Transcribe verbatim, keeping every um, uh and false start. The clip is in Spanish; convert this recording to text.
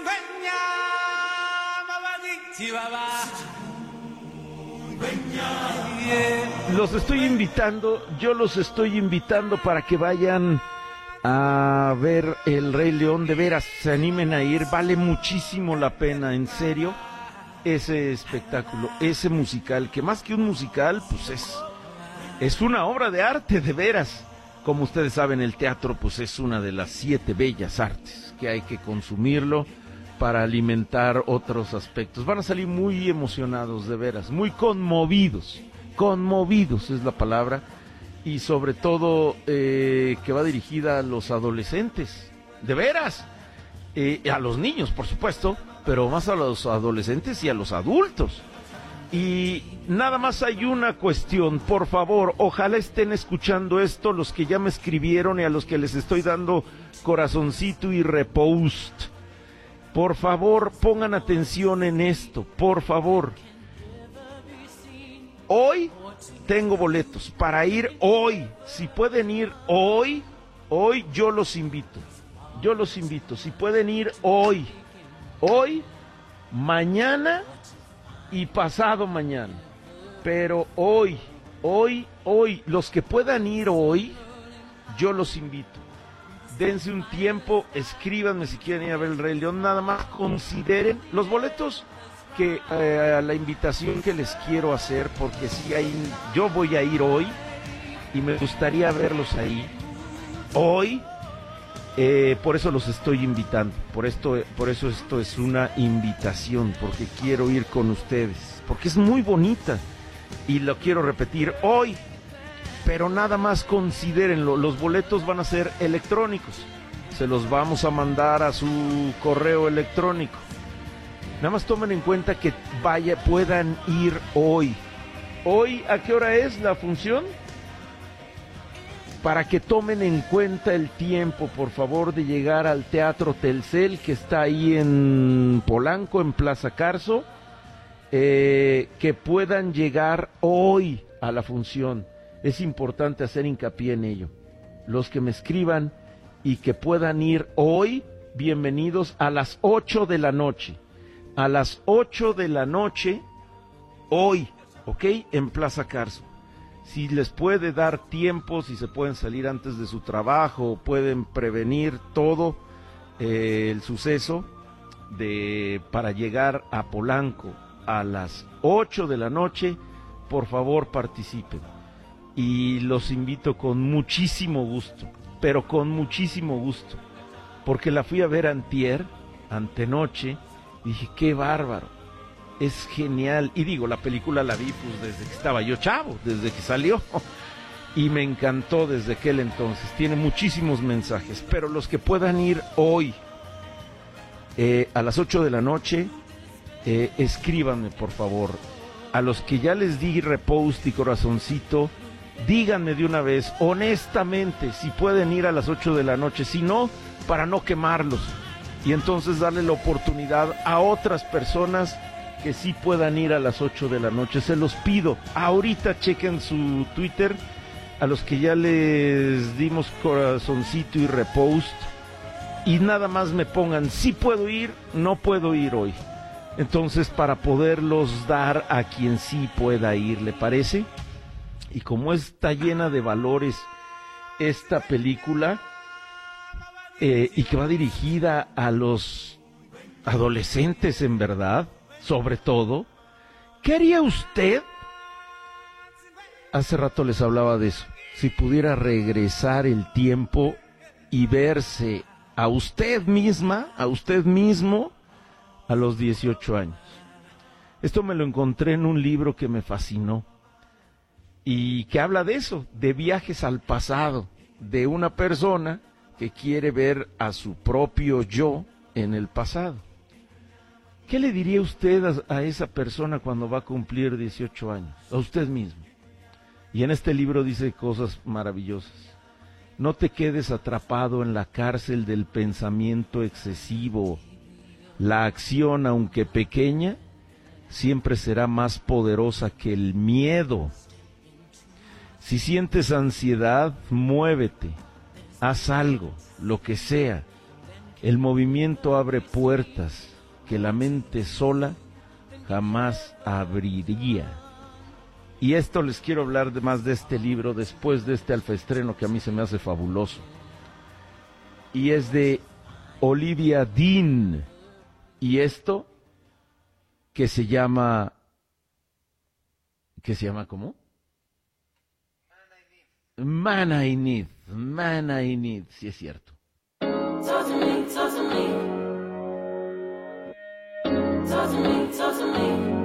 Los estoy invitando, yo los estoy invitando para que vayan a ver El Rey León, de veras, se animen a ir, vale muchísimo la pena, en serio, ese espectáculo, ese musical, que más que un musical, pues es, es una obra de arte, de veras. Como ustedes saben, el teatro pues es una de las siete bellas artes, que hay que consumirlo para alimentar otros aspectos. Van a salir muy emocionados, de veras, muy conmovidos, conmovidos es la palabra, y sobre todo eh, que va dirigida a los adolescentes, de veras, eh, a los niños, por supuesto, pero más a los adolescentes y a los adultos. Y nada más hay una cuestión, por favor, ojalá estén escuchando esto los que ya me escribieron y a los que les estoy dando corazoncito y repost. Por favor, pongan atención en esto, por favor. Hoy tengo boletos para ir hoy. Si pueden ir hoy, hoy yo los invito. Yo los invito. Si pueden ir hoy, hoy, mañana y pasado mañana. Pero hoy, hoy, hoy, los que puedan ir hoy, yo los invito. Dense un tiempo, escríbanme si quieren ir a ver El Rey León, nada más consideren los boletos que eh, la invitación que les quiero hacer, porque si hay, yo voy a ir hoy y me gustaría verlos ahí hoy, eh, por eso los estoy invitando, por esto, por eso esto es una invitación, porque quiero ir con ustedes, porque es muy bonita y lo quiero repetir hoy. Pero nada más considérenlo, los boletos van a ser electrónicos, se los vamos a mandar a su correo electrónico. Nada más tomen en cuenta que vaya, puedan ir hoy. ¿Hoy a qué hora es la función? Para que tomen en cuenta el tiempo, por favor, de llegar al Teatro Telcel, que está ahí en Polanco, en Plaza Carso, eh, que puedan llegar hoy a la función. Es importante hacer hincapié en ello. Los que me escriban y que puedan ir hoy, bienvenidos a las ocho de la noche. A las ocho de la noche, hoy, ¿ok? En Plaza Carso. Si les puede dar tiempo, si se pueden salir antes de su trabajo, pueden prevenir todo eh, el suceso de, para llegar a Polanco a las ocho de la noche, por favor participen. Y los invito con muchísimo gusto, pero con muchísimo gusto, porque la fui a ver antier, antenoche, y dije, qué bárbaro, es genial, y digo, la película la vi pues desde que estaba yo chavo, desde que salió, y me encantó desde aquel entonces, tiene muchísimos mensajes, pero los que puedan ir hoy, eh, a las ocho de la noche, eh, escríbanme por favor, a los que ya les di repost y corazoncito, díganme de una vez, honestamente, si pueden ir a las ocho de la noche, si no, para no quemarlos, y entonces darle la oportunidad a otras personas que sí puedan ir a las ocho de la noche, se los pido, ahorita chequen su Twitter, a los que ya les dimos corazoncito y repost, y nada más me pongan, si puedo ir, no puedo ir hoy, entonces para poderlos dar a quien sí pueda ir, ¿le parece? Y como está llena de valores esta película, eh, y que va dirigida a los adolescentes en verdad, sobre todo, ¿qué haría usted? Hace rato les hablaba de eso, si pudiera regresar el tiempo y verse a usted misma, a usted mismo, a los dieciocho años. Esto me lo encontré en un libro que me fascinó, y que habla de eso, de viajes al pasado, de una persona que quiere ver a su propio yo en el pasado. ¿Qué le diría usted a, a esa persona cuando va a cumplir dieciocho años? A usted mismo. Y en este libro dice cosas maravillosas. No te quedes atrapado en la cárcel del pensamiento excesivo. La acción, aunque pequeña, siempre será más poderosa que el miedo. Si sientes ansiedad, muévete, haz algo, lo que sea, El movimiento abre puertas que la mente sola jamás abriría. Y esto les quiero hablar de más de este libro después de este alfaestreno que a mí se me hace fabuloso. Y es de Olivia Dean. Y esto que se llama... ¿Qué se llama cómo? Man I Need. Man I Need, sí es cierto. Talk to me, talk to me. Talk to me, talk to me.